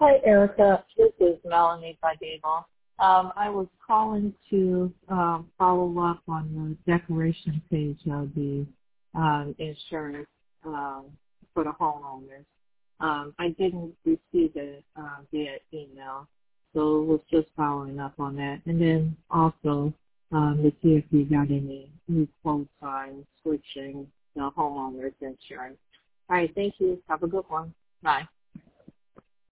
Hi, Erica. This is Melanie Badebo. I was calling to follow up on the declaration page of the insurance for the homeowners. I didn't receive it via email, so was just following up on that. And then also to see if you got any new quotes on switching the homeowners insurance. All right, thank you. Have a good one. Bye.